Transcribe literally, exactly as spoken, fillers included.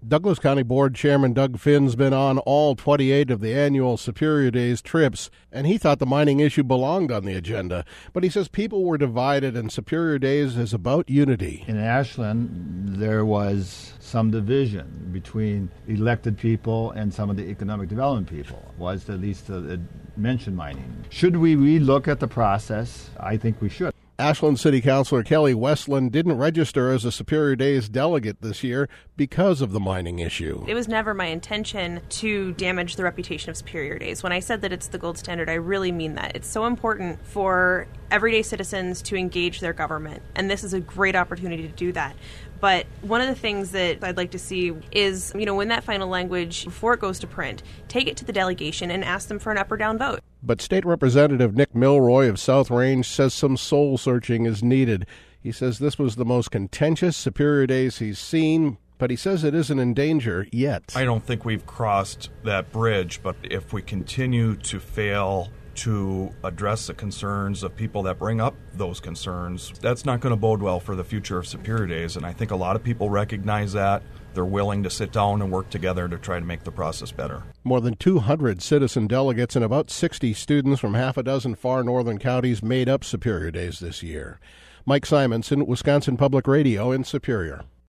Douglas County Board Chairman Doug Finn's been on all twenty-eight of the annual Superior Days trips, and he thought the mining issue belonged on the agenda. But he says people were divided, and Superior Days is about unity. In Ashland, there was some division between elected people and some of the economic development people, was at least uh, mention mining. Should we relook at the process? I think we should. Ashland City Councilor Kelly Westland didn't register as a Superior Days delegate this year because of the mining issue. It was never my intention to damage the reputation of Superior Days. When I said that it's the gold standard, I really mean that. It's so important for everyday citizens to engage their government, and this is a great opportunity to do that. But one of the things that I'd like to see is, you know, when that final language, before it goes to print, take it to the delegation and ask them for an up or down vote. But State Representative Nick Milroy of South Range says some soul-searching is needed. He says this was the most contentious Superior Days he's seen, but he says it isn't in danger yet. I don't think we've crossed that bridge, but if we continue to fail to address the concerns of people that bring up those concerns, that's not going to bode well for the future of Superior Days, and I think a lot of people recognize that. They're willing to sit down and work together to try to make the process better. More than two hundred citizen delegates and about sixty students from half a dozen far northern counties made up Superior Days this year. Mike Simonson, Wisconsin Public Radio in Superior.